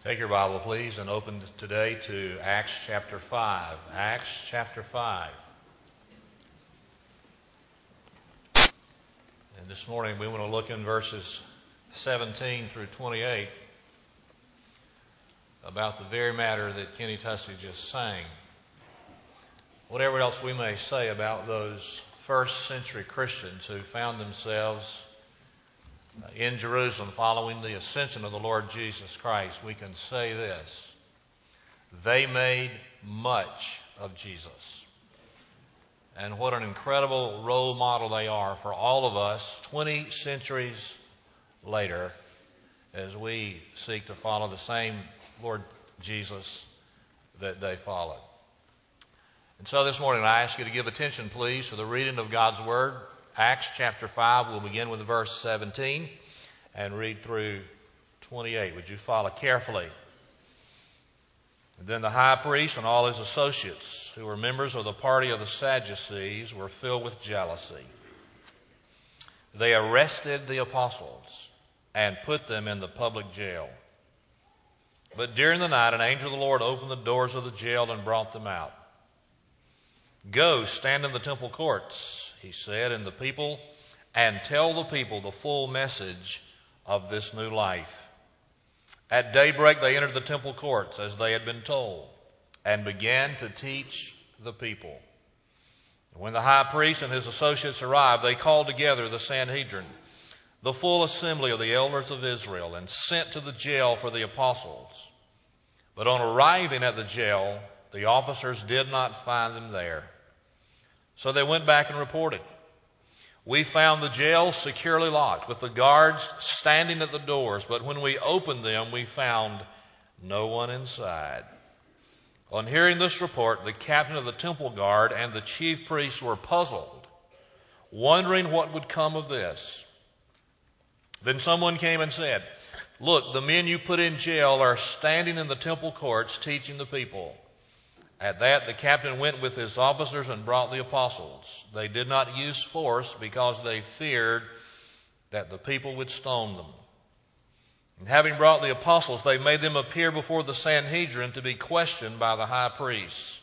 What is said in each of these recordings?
Take your Bible, please, and open today to Acts chapter 5. Acts chapter 5. And this morning we want to look in verses 17 through 28 about the very matter that Kenny Tussey just sang. Whatever else we may say about those first century Christians who found themselves in Jerusalem following the ascension of the Lord Jesus Christ, we can say this: they made much of Jesus. And what an incredible role model they are for all of us 20 centuries later as we seek to follow the same Lord Jesus that they followed. And so this morning I ask you to give attention, please, to the reading of God's Word. Acts chapter 5, we'll begin with verse 17 and read through 28. Would you follow carefully? And then the high priest and all his associates, who were members of the party of the Sadducees, were filled with jealousy. They arrested the apostles and put them in the public jail. But during the night, an angel of the Lord opened the doors of the jail and brought them out. "Go, stand in the temple courts," he said, and tell the people the full message of this new life. At daybreak they entered the temple courts as they had been told, and began to teach the people. When the high priest and his associates arrived, they called together the Sanhedrin, the full assembly of the elders of Israel, and sent to the jail for the apostles. But on arriving at the jail, the officers did not find them there. So they went back and reported, "We found the jail securely locked, with the guards standing at the doors, but when we opened them, we found no one inside." On hearing this report, the captain of the temple guard and the chief priests were puzzled, wondering what would come of this. Then someone came and said, "Look, the men you put in jail are standing in the temple courts teaching the people." At that, the captain went with his officers and brought the apostles. They did not use force because they feared that the people would stone them. And having brought the apostles, they made them appear before the Sanhedrin to be questioned by the high priests.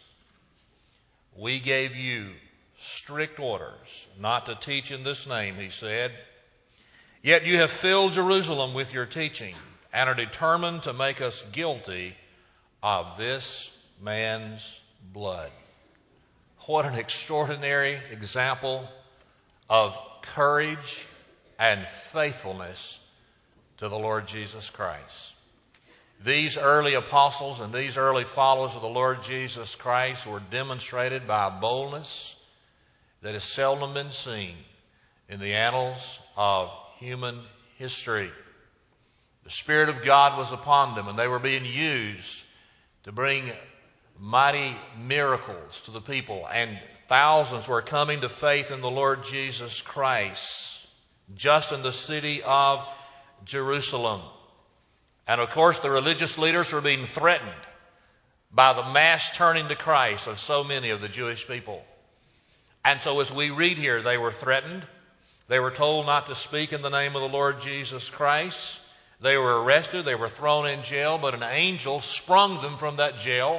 "We gave you strict orders not to teach in this name," he said. "Yet you have filled Jerusalem with your teaching and are determined to make us guilty of this man's blood." What an extraordinary example of courage and faithfulness to the Lord Jesus Christ. These early apostles and these early followers of the Lord Jesus Christ were demonstrated by a boldness that has seldom been seen in the annals of human history. The Spirit of God was upon them, and they were being used to bring mighty miracles to the people, and thousands were coming to faith in the Lord Jesus Christ just in the city of Jerusalem. And of course the religious leaders were being threatened by the mass turning to Christ of so many of the Jewish people. And so as we read here, they were threatened. They were told not to speak in the name of the Lord Jesus Christ. They were arrested. They were thrown in jail, but an angel sprung them from that jail.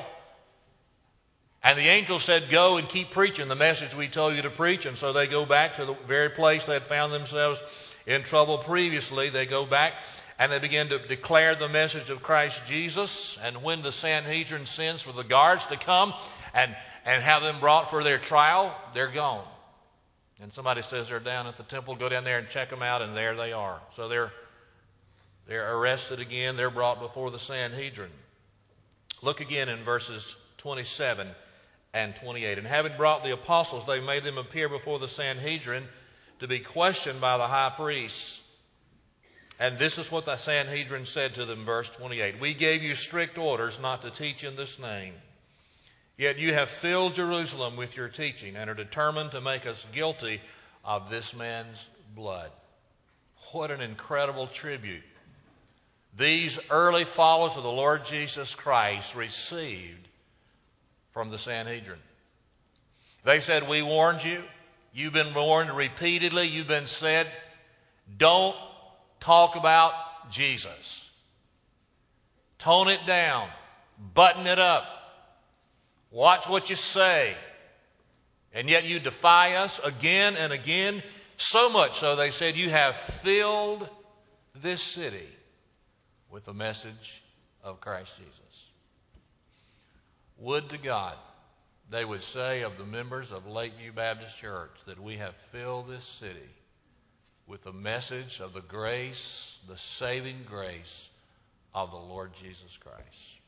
And the angel said, "Go and keep preaching the message we told you to preach." And so they go back to the very place they had found themselves in trouble previously. They go back and they begin to declare the message of Christ Jesus. And when the Sanhedrin sends for the guards to come and have them brought for their trial, they're gone. And somebody says they're down at the temple. Go down there and check them out, and there they are. So they're arrested again. They're brought before the Sanhedrin. Look again in verses 27 and 28. "And having brought the apostles, they made them appear before the Sanhedrin to be questioned by the high priests. And this is what the Sanhedrin said to them," verse 28. "We gave you strict orders not to teach in this name. Yet you have filled Jerusalem with your teaching and are determined to make us guilty of this man's blood." What an incredible tribute these early followers of the Lord Jesus Christ received from the Sanhedrin. They said, "We warned you. You've been warned repeatedly. You've been said, don't talk about Jesus. Tone it down. Button it up. Watch what you say. And yet you defy us again and again. So much so they said, you have filled this city with the message of Christ Jesus. Would to God they would say of the members of Lakeview Baptist Church that we have filled this city with the message of the grace, the saving grace of the Lord Jesus Christ.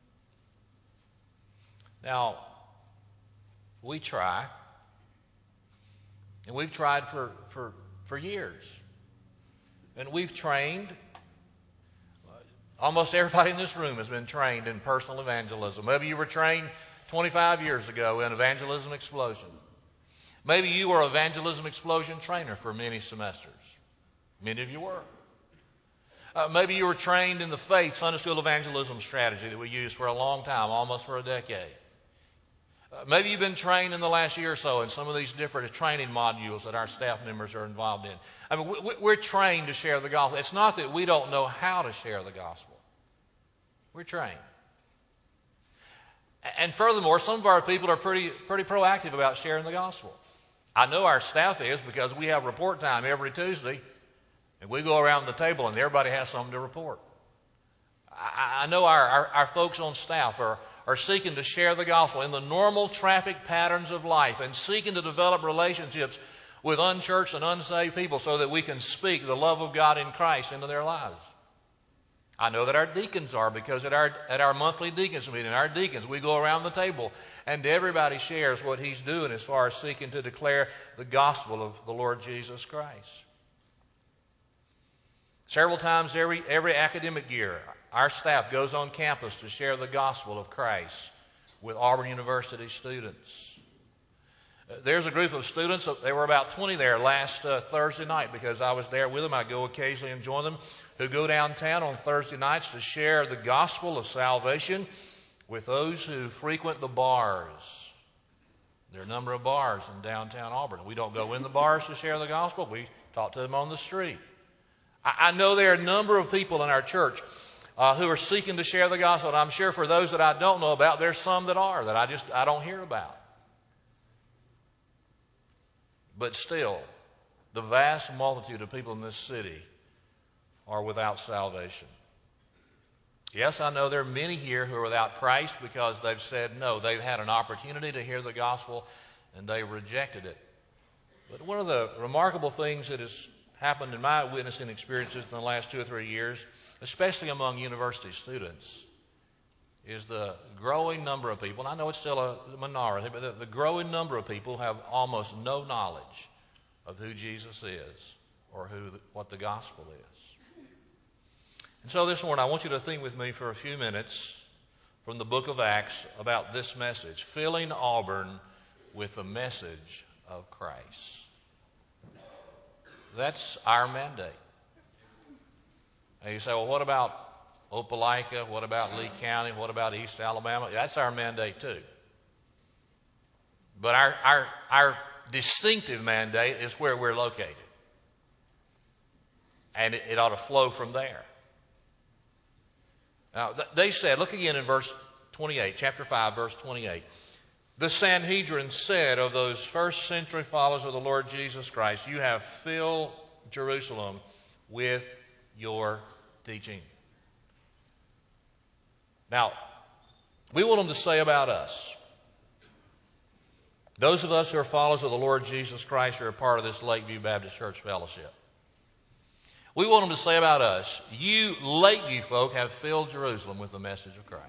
Now, we try, and we've tried for years. And we've trained. Almost everybody in this room has been trained in personal evangelism. Maybe you were trained 25 years ago in Evangelism Explosion. Maybe you were an Evangelism Explosion trainer for many semesters. Many of you were. Maybe you were trained in the Faith Sunday School Evangelism strategy that we used for a long time, almost for a decade. Maybe you've been trained in the last year or so in some of these different training modules that our staff members are involved in. I mean, we're trained to share the gospel. It's not that we don't know how to share the gospel. We're trained. And furthermore, some of our people are pretty proactive about sharing the gospel. I know our staff is, because we have report time every Tuesday, and we go around the table and everybody has something to report. I know our folks on staff are seeking to share the gospel in the normal traffic patterns of life and seeking to develop relationships with unchurched and unsaved people so that we can speak the love of God in Christ into their lives. I know that our deacons are, because at our monthly deacons meeting, our deacons, we go around the table and everybody shares what he's doing as far as seeking to declare the gospel of the Lord Jesus Christ. Several times every academic year, our staff goes on campus to share the gospel of Christ with Auburn University students. There's a group of students, there were about 20 there last Thursday night, because I was there with them. I go occasionally and join them, who go downtown on Thursday nights to share the gospel of salvation with those who frequent the bars. There are a number of bars in downtown Auburn. We don't go in the bars to share the gospel. We talk to them on the street. I know there are a number of people in our church who are seeking to share the gospel, and I'm sure for those that I don't know about, there's some that are, that I don't hear about. But still, the vast multitude of people in this city are without salvation. Yes, I know there are many here who are without Christ because they've said no. They've had an opportunity to hear the gospel and they rejected it. But one of the remarkable things that has happened in my witnessing experiences in the last 2 or 3 years, especially among university students, is the growing number of people, and I know it's still a minority, but the growing number of people have almost no knowledge of who Jesus is or what the gospel is. And so this morning I want you to think with me for a few minutes from the book of Acts about this message, filling Auburn with the message of Christ. That's our mandate. And you say, well, what about Opelika? What about Lee County? What about East Alabama? That's our mandate too. But our distinctive mandate is where we're located. And it ought to flow from there. Now, they said, look again in verse 28, chapter 5, verse 28. The Sanhedrin said of those first century followers of the Lord Jesus Christ, you have filled Jerusalem with your teaching. Now, we want them to say about us, those of us who are followers of the Lord Jesus Christ who are part of this Lakeview Baptist Church Fellowship, we want them to say about us, you Lakeview folk have filled Jerusalem with the message of Christ.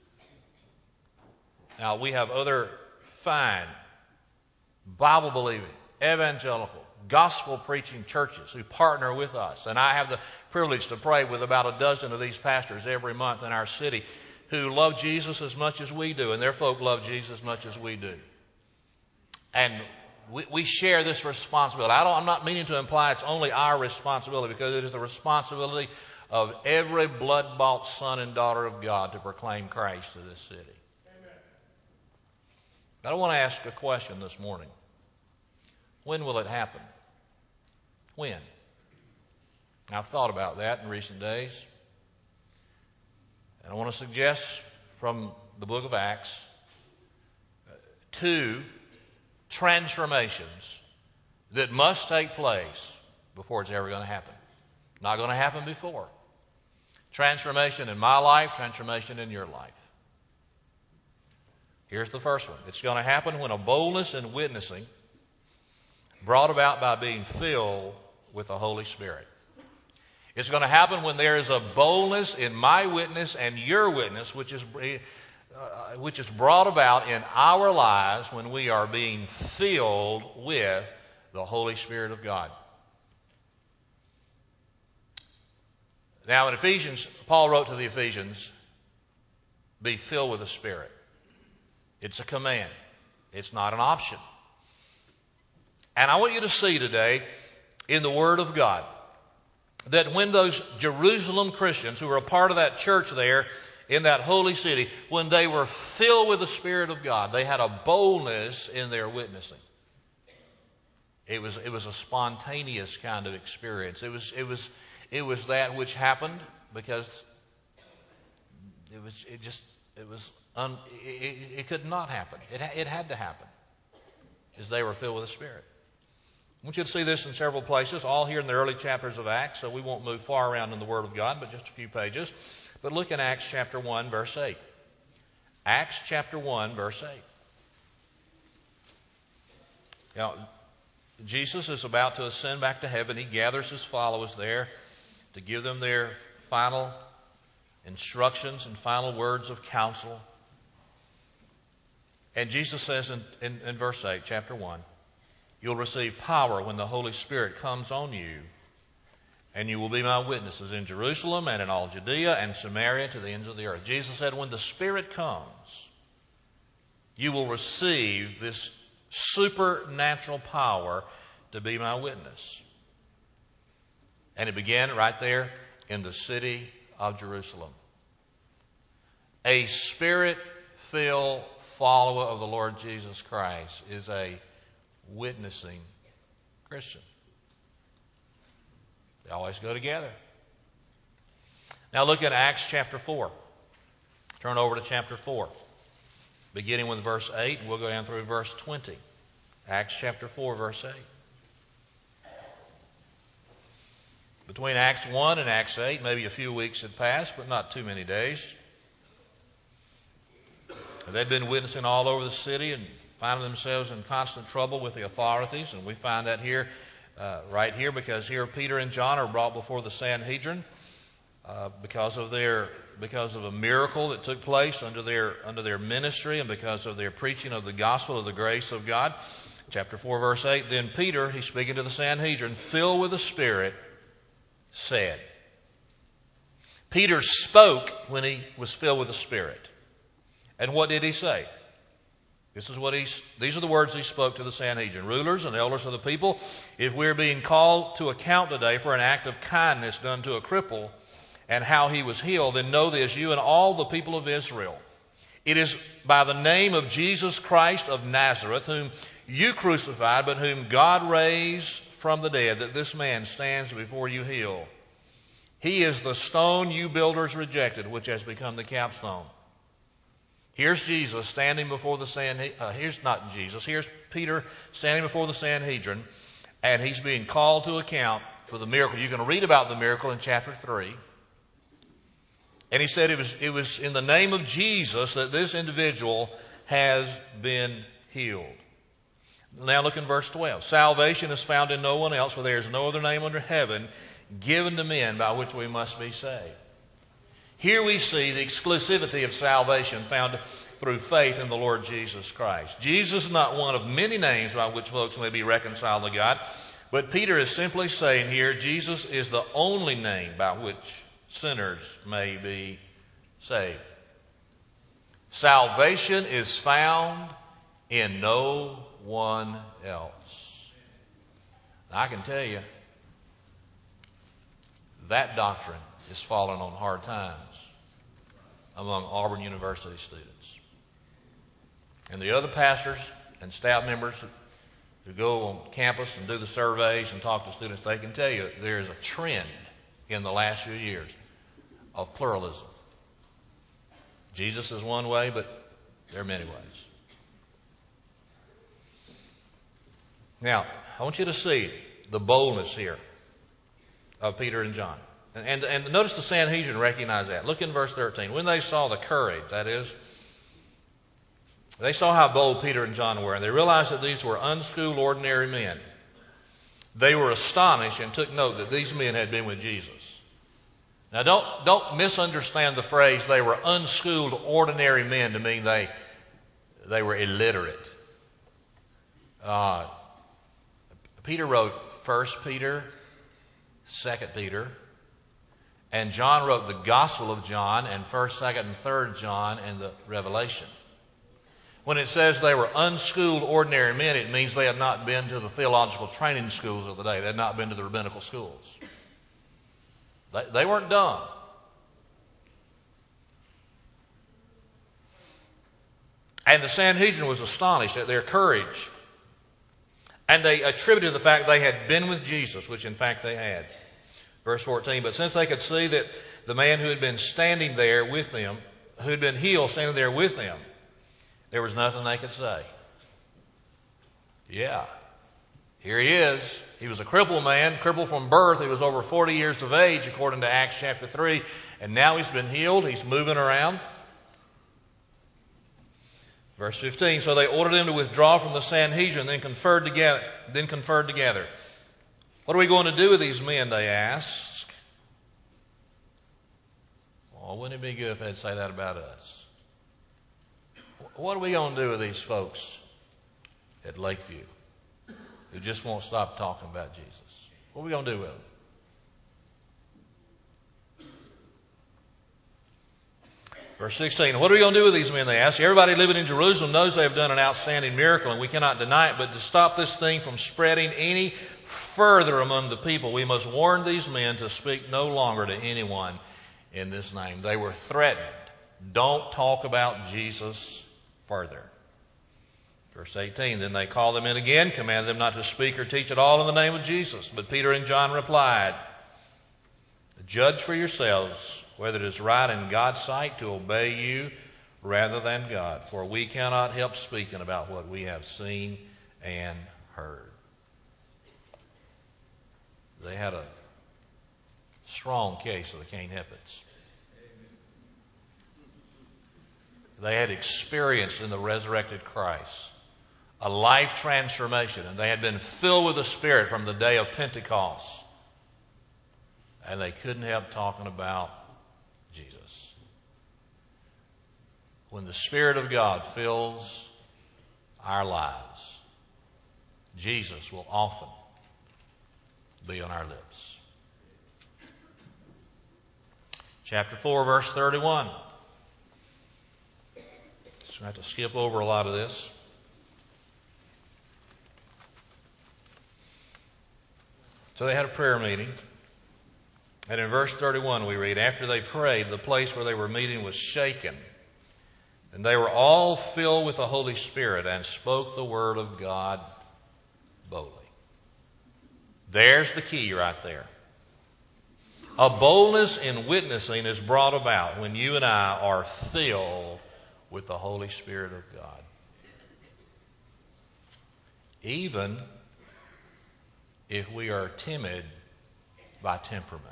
Now, we have other fine, Bible-believing, evangelical, gospel-preaching churches who partner with us. And I have the privilege to pray with about a dozen of these pastors every month in our city who love Jesus as much as we do, and their folk love Jesus as much as we do. And we share this responsibility. I'm not meaning to imply it's only our responsibility, because it is the responsibility of every blood-bought son and daughter of God to proclaim Christ to this city. But I want to ask a question this morning. When will it happen? When? I've thought about that in recent days. And I want to suggest from the book of Acts 2 transformations that must take place before it's ever going to happen. Not going to happen before. Transformation in my life, transformation in your life. Here's the first one. It's going to happen when a boldness in witnessing brought about by being filled with the Holy Spirit. It's going to happen when there is a boldness in my witness and your witness, which is brought about in our lives when we are being filled with the Holy Spirit of God. Now in Ephesians, Paul wrote to the Ephesians, be filled with the Spirit. It's a command. It's not an option. And I want you to see today in the Word of God that when those Jerusalem Christians who were a part of that church there in that holy city, when they were filled with the Spirit of God, they had a boldness in their witnessing. It was a spontaneous kind of experience. It was that which happened because it could not happen. It had to happen as they were filled with the Spirit. I want you to see this in several places, all here in the early chapters of Acts, so we won't move far around in the Word of God, but just a few pages. But look in Acts chapter 1, verse 8. Acts chapter 1, verse 8. Now, Jesus is about to ascend back to heaven. He gathers his followers there to give them their final instructions and final words of counsel. And Jesus says in verse 8, chapter 1, you'll receive power when the Holy Spirit comes on you, and you will be my witnesses in Jerusalem and in all Judea and Samaria to the ends of the earth. Jesus said, when the Spirit comes, you will receive this supernatural power to be my witness. And it began right there in the city of Jerusalem. A Spirit-filled follower of the Lord Jesus Christ is a witnessing Christian. They always go together. Now look at Acts chapter 4. Turn over to chapter 4. Beginning with verse 8, we'll go down through verse 20. Acts chapter 4, verse 8. Between Acts 1 and Acts 8, maybe a few weeks had passed, but not too many days. They'd been witnessing all over the city and finding themselves in constant trouble with the authorities. And we find that here, right here, because here Peter and John are brought before the Sanhedrin because of a miracle that took place under their ministry and because of their preaching of the gospel of the grace of God. Chapter 4, verse 8, then Peter, he's speaking to the Sanhedrin, filled with the Spirit, said. Peter spoke when he was filled with the Spirit. And what did he say? These are the words he spoke to the Sanhedrin. Rulers and elders of the people, if we're being called to account today for an act of kindness done to a cripple and how he was healed, then know this, you and all the people of Israel. It is by the name of Jesus Christ of Nazareth, whom you crucified, but whom God raised from the dead, that this man stands before you healed. He is the stone you builders rejected, which has become the capstone. Here's Jesus standing before the Sanhedrin. Here's Peter standing before the Sanhedrin, and he's being called to account for the miracle. You can read about the miracle in chapter 3. And he said it was in the name of Jesus that this individual has been healed. Now look in verse 12. Salvation is found in no one else, for there is no other name under heaven given to men by which we must be saved. Here we see the exclusivity of salvation found through faith in the Lord Jesus Christ. Jesus is not one of many names by which folks may be reconciled to God, but Peter is simply saying here, Jesus is the only name by which sinners may be saved. Salvation is found in no one else. I can tell you, that doctrine is falling on hard times among Auburn University students. And the other pastors and staff members who go on campus and do the surveys and talk to students, they can tell you there is a trend in the last few years of pluralism. Jesus is one way, but there are many ways. Now, I want you to see the boldness here of Peter and John. And notice the Sanhedrin recognize that. Look in verse 13. When they saw the courage, that is, they saw how bold Peter and John were, and they realized that these were unschooled, ordinary men. They were astonished and took note that these men had been with Jesus. Now, don't misunderstand the phrase, they were unschooled, ordinary men, to mean they were illiterate. Peter wrote 1 Peter, 2 Peter, and John wrote the Gospel of John and 1st, 2nd, and 3rd John and the Revelation. When it says they were unschooled, ordinary men, it means they had not been to the theological training schools of the day. They had not been to the rabbinical schools. They weren't dumb. And the Sanhedrin was astonished at their courage. And they attributed the fact they had been with Jesus, which in fact they had. Verse 14, but since they could see that the man who had been standing there with them, who had been healed standing there with them, there was nothing they could say. Yeah, here he is. He was a crippled man, crippled from birth. He was over 40 years of age, according to Acts chapter 3. And now he's been healed. He's moving around. Verse 15, so they ordered them to withdraw from the Sanhedrin, then conferred together. What are we going to do with these men, they asked. Well, wouldn't it be good if they'd say that about us? What are we going to do with these folks at Lakeview who just won't stop talking about Jesus? What are we going to do with them? Verse 16, what are we going to do with these men, they asked. Everybody living in Jerusalem knows they have done an outstanding miracle, and we cannot deny it. But to stop this thing from spreading any further among the people, we must warn these men to speak no longer to anyone in this name. They were threatened. Don't talk about Jesus further. Verse 18, then they called them in again, commanded them not to speak or teach at all in the name of Jesus. But Peter and John replied, judge for yourselves whether it is right in God's sight to obey you rather than God. For we cannot help speaking about what we have seen and heard. They had a strong case of the can't help it. They had experienced in the resurrected Christ a life transformation, and they had been filled with the Spirit from the day of Pentecost. And they couldn't help talking about Jesus. When the Spirit of God fills our lives, Jesus will often be on our lips. Chapter 4, verse 31. So I have to skip over a lot of this. So they had a prayer meeting. And in verse 31 we read, after they prayed, the place where they were meeting was shaken. And they were all filled with the Holy Spirit and spoke the word of God boldly. There's the key right there. A boldness in witnessing is brought about when you and I are filled with the Holy Spirit of God. Even if we are timid by temperament.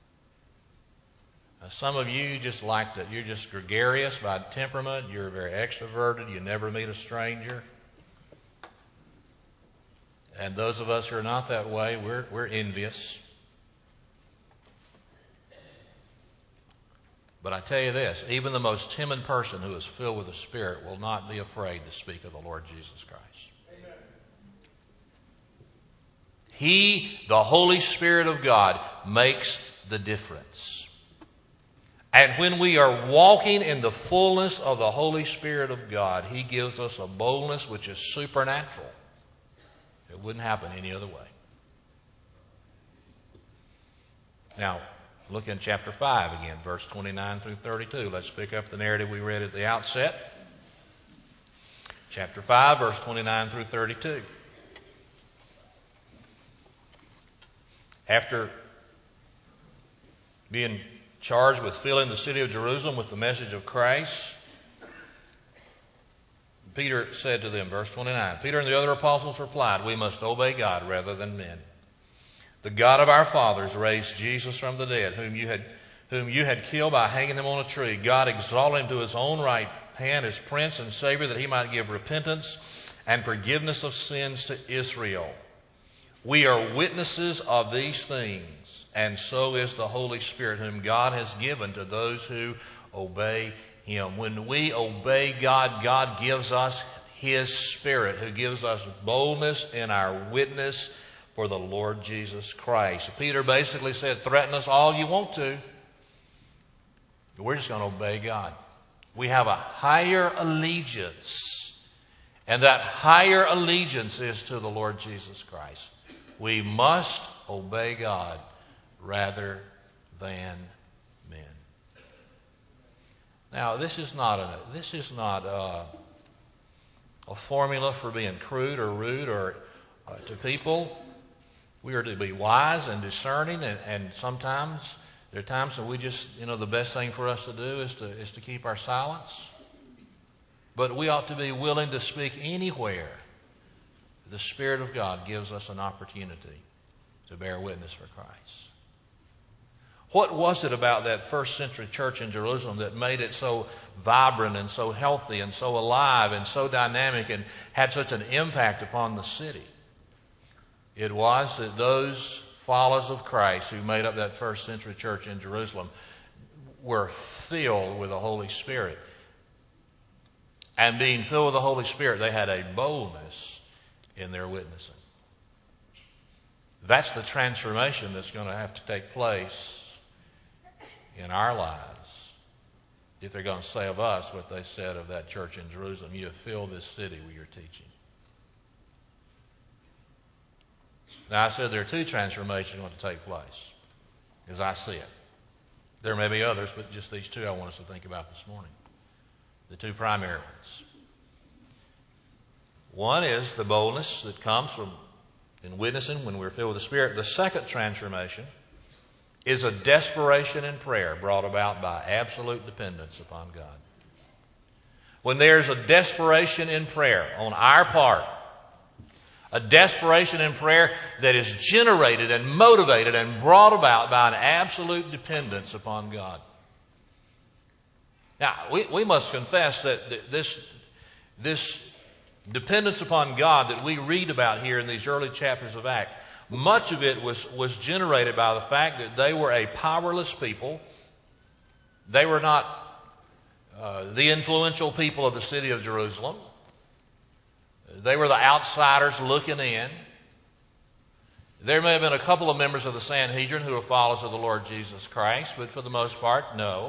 Now, some of you you're just gregarious by temperament. You're very extroverted. You never meet a stranger. And those of us who are not that way, we're envious. But I tell you this, even the most timid person who is filled with the Spirit will not be afraid to speak of the Lord Jesus Christ. Amen. He, the Holy Spirit of God, makes the difference. And when we are walking in the fullness of the Holy Spirit of God, He gives us a boldness which is supernatural. It wouldn't happen any other way. Now, look in chapter 5 again, verse 29 through 32. Let's pick up the narrative we read at the outset. Chapter 5, verse 29 through 32. After being charged with filling the city of Jerusalem with the message of Christ. Peter said to them, verse 29, Peter and the other apostles replied, "We must obey God rather than men. The God of our fathers raised Jesus from the dead, whom you had killed by hanging him on a tree. God exalted him to his own right hand as Prince and Savior, that he might give repentance and forgiveness of sins to Israel. We are witnesses of these things, and so is the Holy Spirit, whom God has given to those who obey Him." When we obey God, God gives us His Spirit, who gives us boldness in our witness for the Lord Jesus Christ. Peter basically said, threaten us all you want to. We're just going to obey God. We have a higher allegiance, and that higher allegiance is to the Lord Jesus Christ. We must obey God rather than men. Now, this is not a formula for being crude or rude or to people. We are to be wise and discerning, and sometimes there are times when we just, the best thing for us to do is to keep our silence. But we ought to be willing to speak anywhere the Spirit of God gives us an opportunity to bear witness for Christ. What was it about that first century church in Jerusalem that made it so vibrant and so healthy and so alive and so dynamic and had such an impact upon the city? It was that those followers of Christ who made up that first century church in Jerusalem were filled with the Holy Spirit. And being filled with the Holy Spirit, they had a boldness in their witnessing. That's the transformation that's going to have to take place in our lives if they're going to say of us what they said of that church in Jerusalem. You have filled this city with your teaching. Now, I said there are two transformations going to take place, as I see it. There may be others, but just these two I want us to think about this morning. The two primary ones. One is the boldness that comes from in witnessing when we're filled with the Spirit. The second transformation is a desperation in prayer brought about by absolute dependence upon God. When there's a desperation in prayer on our part, a desperation in prayer that is generated and motivated and brought about by an absolute dependence upon God. Now, we must confess that this dependence upon God that we read about here in these early chapters of Acts, much of it was generated by the fact that they were a powerless people. They were not the influential people of the city of Jerusalem. They were the outsiders looking in. There may have been a couple of members of the Sanhedrin who were followers of the Lord Jesus Christ, but for the most part, no.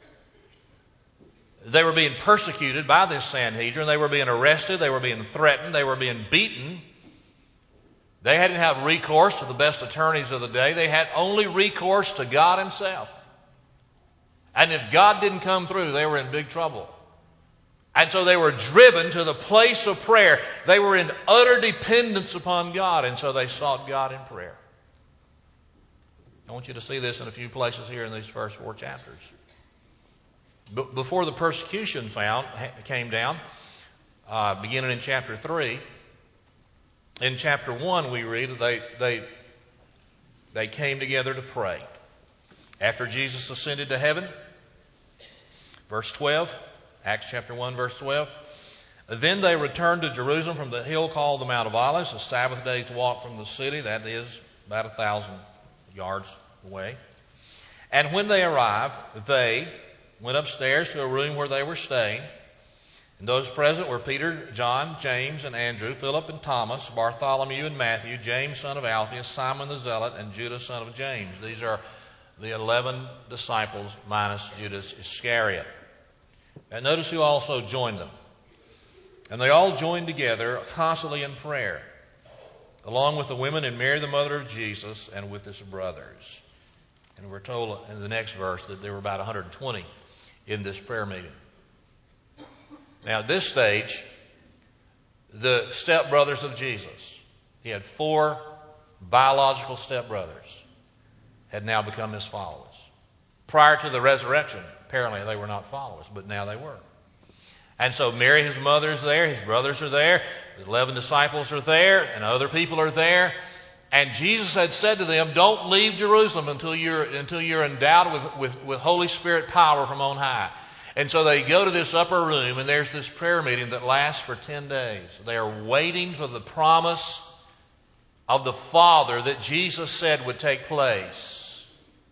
They were being persecuted by this Sanhedrin. They were being arrested. They were being threatened. They were being beaten. They hadn't had recourse to the best attorneys of the day. They had only recourse to God Himself. And if God didn't come through, they were in big trouble. And so they were driven to the place of prayer. They were in utter dependence upon God, and so they sought God in prayer. I want you to see this in a few places here in these first 4 chapters. Before the persecution came down, beginning in chapter 3, in chapter 1 we read that they came together to pray. After Jesus ascended to heaven, verse 12, Acts chapter 1, verse 12, then they returned to Jerusalem from the hill called the Mount of Olives, a Sabbath day's walk from the city, that is about 1,000 yards away. And when they arrived, they went upstairs to a room where they were staying. And those present were Peter, John, James, and Andrew, Philip and Thomas, Bartholomew and Matthew, James, son of Alphaeus, Simon the Zealot, and Judas, son of James. These are the 11 disciples minus Judas Iscariot. And notice who also joined them. And they all joined together constantly in prayer, along with the women and Mary, the mother of Jesus, and with his brothers. And we're told in the next verse that there were about 120 in this prayer meeting. Now, at this stage, the stepbrothers of Jesus, he had 4 biological stepbrothers, had now become his followers. Prior to the resurrection, apparently they were not followers, but now they were. And so Mary, his mother, is there, his brothers are there, the 11 disciples are there, and other people are there. And Jesus had said to them, don't leave Jerusalem until you're endowed with Holy Spirit power from on high. And so they go to this upper room, and there's this prayer meeting that lasts for 10 days. They are waiting for the promise of the Father that Jesus said would take place.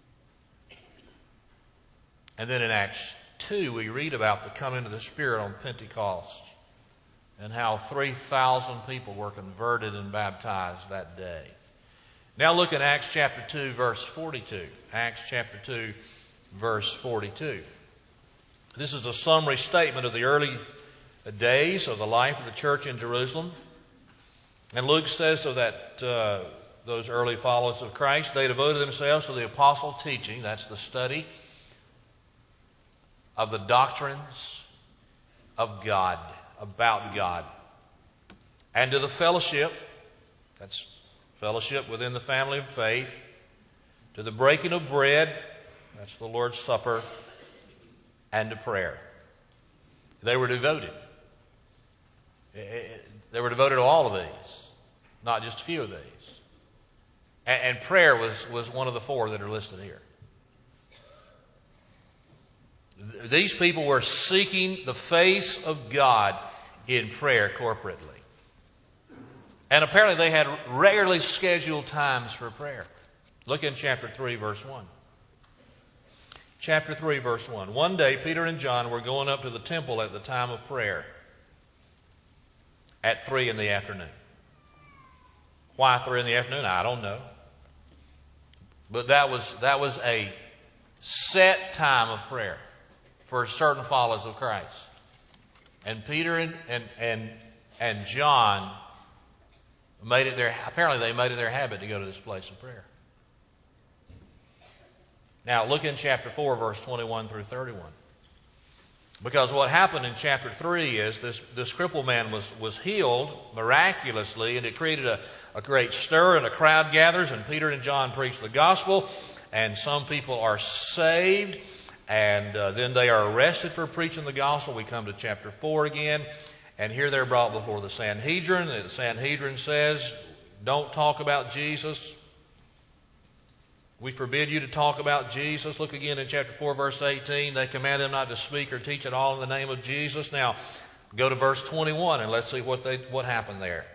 And then in Acts 2, we read about the coming of the Spirit on Pentecost and how 3,000 people were converted and baptized that day. Now look at Acts chapter 2, verse 42. Acts chapter 2, verse 42. This is a summary statement of the early days of the life of the church in Jerusalem. And Luke says so that those early followers of Christ, they devoted themselves to the apostle teaching, that's the study of the doctrines of God, about God, and to the fellowship, that's fellowship within the family of faith, to the breaking of bread, that's the Lord's Supper, and to prayer. They were devoted. They were devoted to all of these, not just a few of these. And prayer was one of the four that are listed here. These people were seeking the face of God in prayer corporately. And apparently they had regularly scheduled times for prayer. Look in chapter 3, verse 1. Chapter 3, verse 1. One day, Peter and John were going up to the temple at the time of prayer at 3 in the afternoon. Why 3 in the afternoon? I don't know. But that was a set time of prayer for certain followers of Christ. And Peter and John apparently they made it their habit to go to this place of prayer. Now look in chapter 4, verse 21 through 31. Because what happened in chapter 3 is this crippled man was healed miraculously, and it created a great stir, and a crowd gathers, and Peter and John preach the gospel, and some people are saved, and then they are arrested for preaching the gospel. We come to chapter 4 again, and here they're brought before the Sanhedrin. The Sanhedrin says, don't talk about Jesus. We forbid you to talk about Jesus. Look again in chapter 4, verse 18. They command them not to speak or teach at all in the name of Jesus. Now, go to verse 21 and let's see what happened there.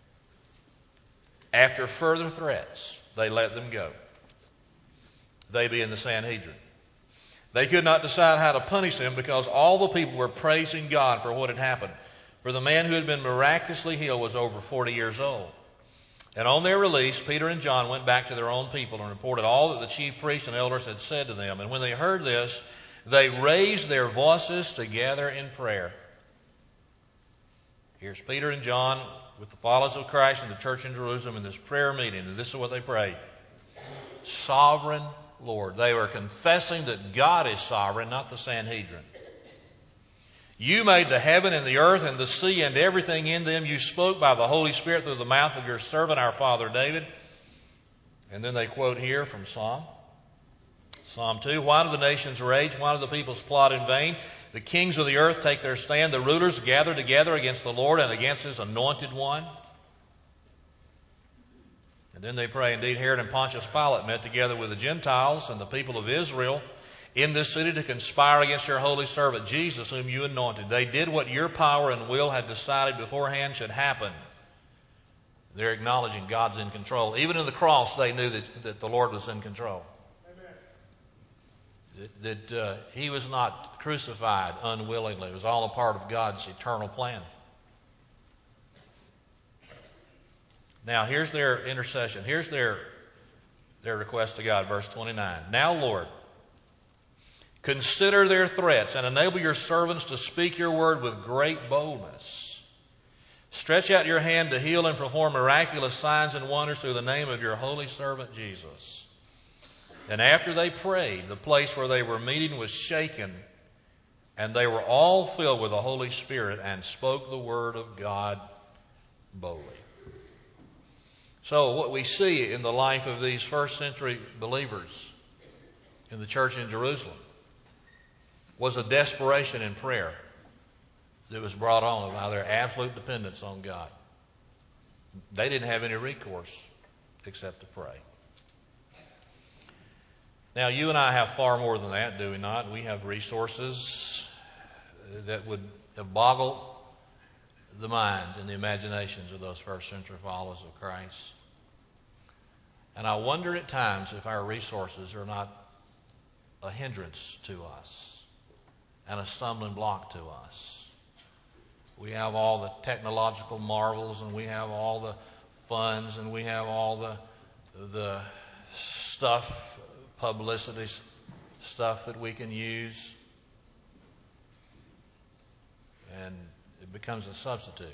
After further threats, they let them go. They being the Sanhedrin. They could not decide how to punish them because all the people were praising God for what had happened. For the man who had been miraculously healed was over 40 years old. And on their release, Peter and John went back to their own people and reported all that the chief priests and elders had said to them. And when they heard this, they raised their voices together in prayer. Here's Peter and John with the followers of Christ in the church in Jerusalem in this prayer meeting. And this is what they prayed. Sovereign Lord. They were confessing that God is sovereign, not the Sanhedrin. You made the heaven and the earth and the sea and everything in them. You spoke by the Holy Spirit through the mouth of your servant, our father David. And then they quote here from Psalm 2. Why do the nations rage? Why do the peoples plot in vain? The kings of the earth take their stand. The rulers gather together against the Lord and against His anointed one. And then they pray, indeed, Herod and Pontius Pilate met together with the Gentiles and the people of Israel in this city to conspire against your holy servant Jesus, whom you anointed. They did what your power and will had decided beforehand should happen. They're acknowledging God's in control. Even in the cross, they knew that the Lord was in control. Amen. That He was not crucified unwillingly. It was all a part of God's eternal plan. Now, here's their intercession. Here's their request to God, verse 29. Now, Lord, consider their threats and enable your servants to speak your word with great boldness. Stretch out your hand to heal and perform miraculous signs and wonders through the name of your holy servant Jesus. And after they prayed, the place where they were meeting was shaken, and they were all filled with the Holy Spirit and spoke the word of God boldly. So what we see in the life of these first century believers in the church in Jerusalem was a desperation in prayer that was brought on by their absolute dependence on God. They didn't have any recourse except to pray. Now, you and I have far more than that, do we not? We have resources that would boggle the minds and the imaginations of those first century followers of Christ. And I wonder at times if our resources are not a hindrance to us and a stumbling block to us. We have all the technological marvels, and we have all the funds, and we have all the stuff, publicity stuff that we can use, and it becomes a substitute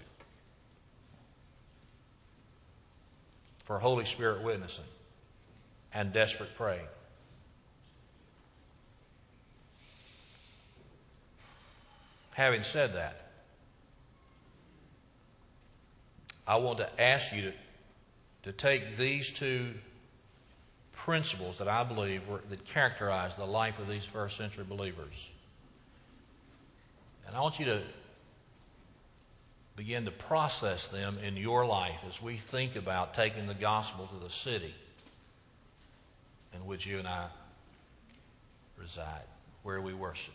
for Holy Spirit witnessing and desperate praying. Having said that, I want to ask you to take these two principles that I believe that characterize the life of these first century believers, and I want you to begin to process them in your life as we think about taking the gospel to the city in which you and I reside, where we worship.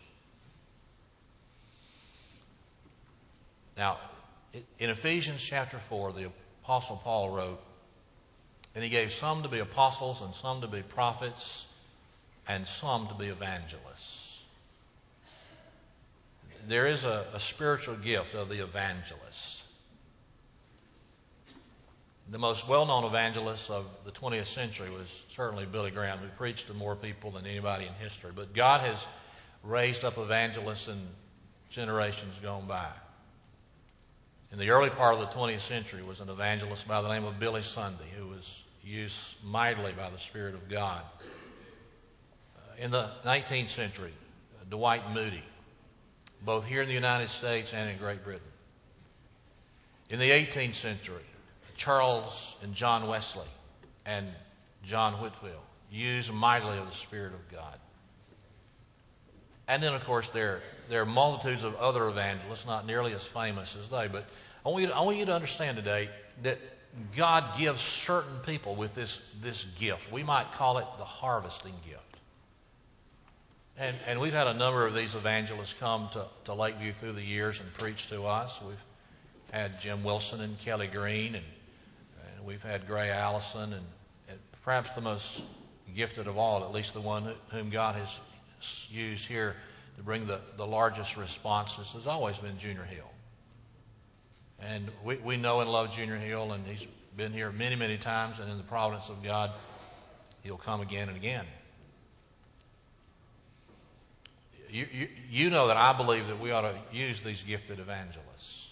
Now, in Ephesians chapter 4, the Apostle Paul wrote, and he gave some to be apostles, and some to be prophets, and some to be evangelists. There is a spiritual gift of the evangelist. The most well-known evangelist of the 20th century was certainly Billy Graham, who preached to more people than anybody in history. But God has raised up evangelists in generations gone by. In the early part of the 20th century was an evangelist by the name of Billy Sunday, who was used mightily by the Spirit of God. In the 19th century, Dwight Moody, both here in the United States and in Great Britain. In the 18th century, Charles and John Wesley and John Whitefield used mightily of the Spirit of God. And then, of course, there are multitudes of other evangelists, not nearly as famous as they. But I want you to understand today that God gives certain people with this gift. We might call it the harvesting gift. And we've had a number of these evangelists come to Lakeview through the years and preach to us. We've had Jim Wilson and Kelly Green, and we've had Gray Allison, and perhaps the most gifted of all, at least the one whom God has used here to bring the largest responses, has always been Junior Hill. And we know and love Junior Hill, and he's been here many, many times, and in the providence of God, he'll come again and again. You know that I believe that we ought to use these gifted evangelists.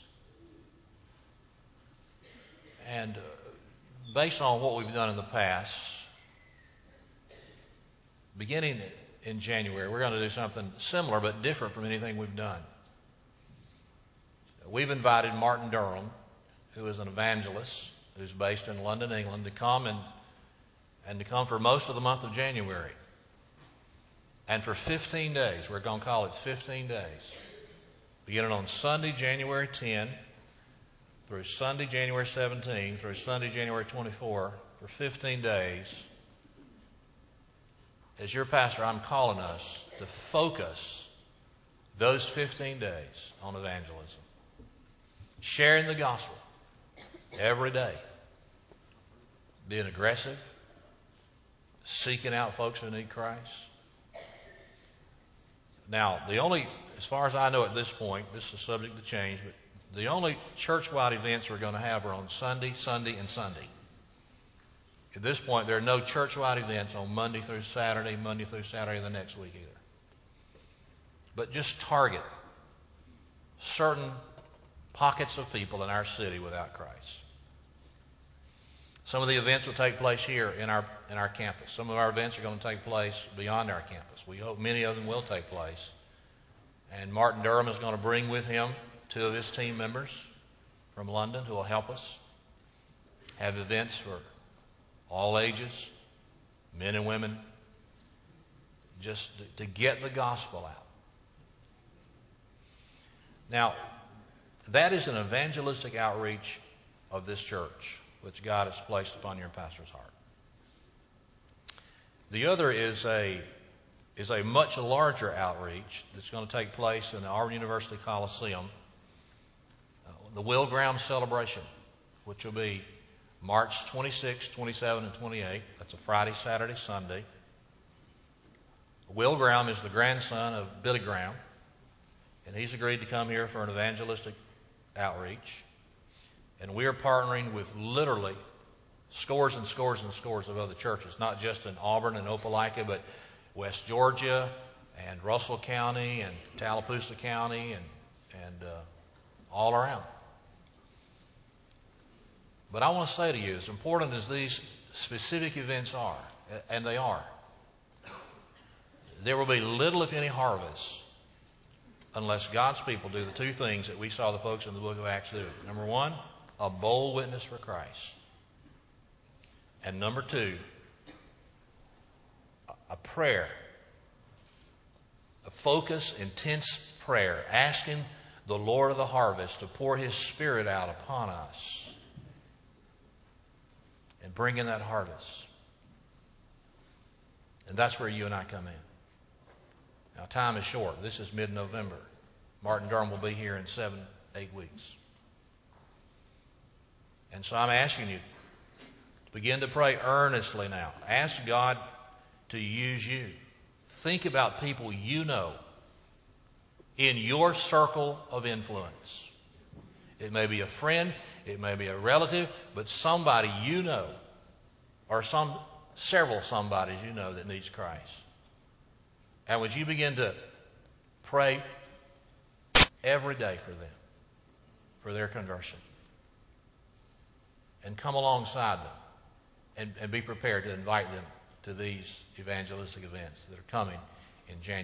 And based on what we've done in the past, beginning in January, we're going to do something similar but different from anything we've done. We've invited Martin Durham, who is an evangelist, who's based in London, England, to come and to come for most of the month of January. And for 15 days, we're going to call it 15 days, beginning on Sunday, January 10, through Sunday, January 17, through Sunday, January 24, for 15 days. As your pastor, I'm calling us to focus those 15 days on evangelism. Sharing the gospel every day. Being aggressive. Seeking out folks who need Christ. Now, as far as I know at this point, this is subject to change, but the only church-wide events we're going to have are on Sunday, Sunday, and Sunday. At this point, there are no church-wide events on Monday through Saturday of the next week either. But just target certain pockets of people in our city without Christ. Some of the events will take place here in our campus. Some of our events are going to take place beyond our campus. We hope many of them will take place. And Martin Durham is going to bring with him 2 of his team members from London who will help us have events for all ages, men and women, just to get the gospel out. Now, that is an evangelistic outreach of this church, which God has placed upon your pastor's heart. The other is a much larger outreach that's going to take place in the Auburn University Coliseum, the Will Graham celebration, which will be March 26, 27, and 28. That's a Friday, Saturday, Sunday. Will Graham is the grandson of Billy Graham, and he's agreed to come here for an evangelistic outreach. And we are partnering with literally scores and scores and scores of other churches, not just in Auburn and Opelika, but West Georgia and Russell County and Tallapoosa County and all around. But I want to say to you, as important as these specific events are, and they are, there will be little, if any, harvest unless God's people do the two things that we saw the folks in the book of Acts do. Number one, a bold witness for Christ. And number two, a prayer, a focused, intense prayer, asking the Lord of the harvest to pour His Spirit out upon us and bring in that harvest. And that's where you and I come in. Now, time is short. This is mid-November. Martin Durham will be here in 7-8 weeks. And so I'm asking you to begin to pray earnestly now. Ask God to use you. Think about people you know in your circle of influence. It may be a friend, it may be a relative, but somebody you know, or several somebodies you know that needs Christ. And would you begin to pray every day for them, for their conversion? And come alongside them and be prepared to invite them to these evangelistic events that are coming in January.